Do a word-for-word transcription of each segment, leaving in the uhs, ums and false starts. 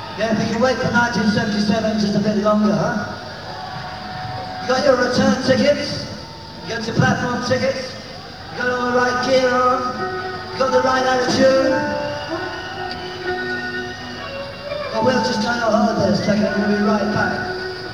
Yeah, if you can wait for nineteen seventy-seven just a bit longer, huh? You got your return tickets? You got your platform tickets? You got all the right gear on? You got the right attitude? Well, we'll just go on holidays, take it, and we'll be right back.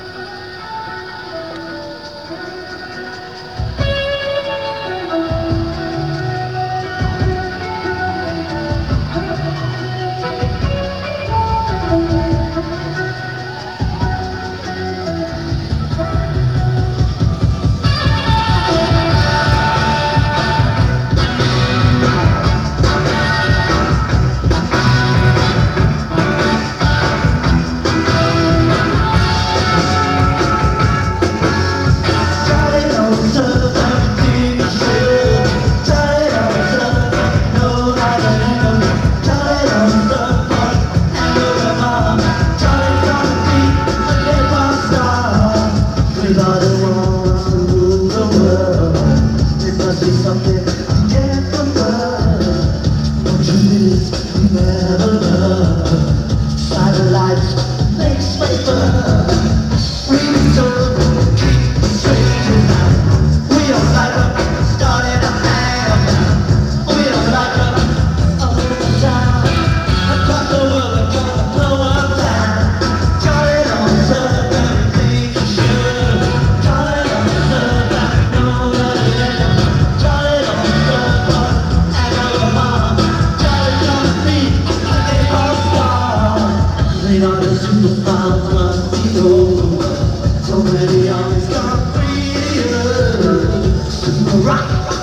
So many armies gone free. Rock,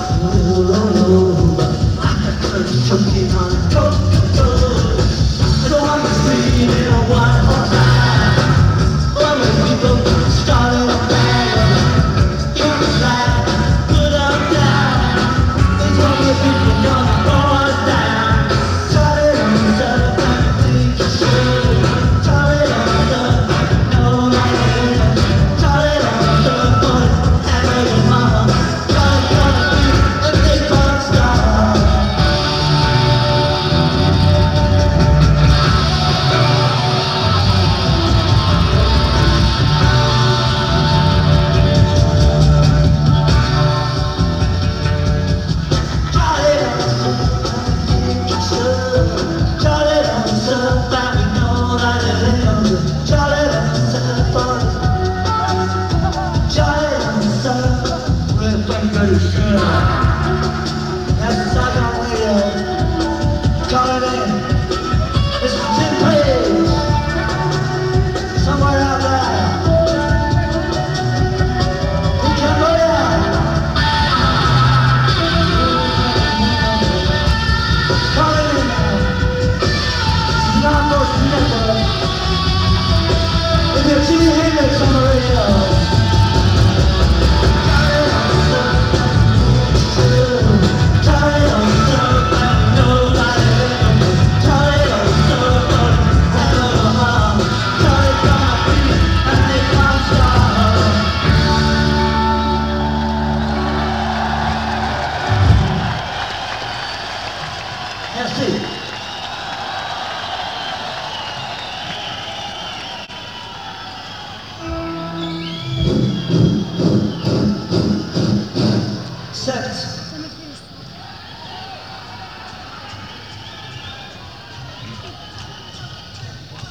choking on cold. So I'm sleeping on one more time. All the people started a band. You're a flag, put up down. They told me people gonna throw us down. Charlie on the stuff, I think you should. Charlie on the stuff, no matter. Charlie on the stuff, boys, and your mama. Charlie's gonna be a big rock star. That's the Saigon Radio. Call it in. This is Tim Page. Somewhere out there. In Cambodia. Call it in now. This is Nine Voices Network. With your Jimi Hendrix on the radio.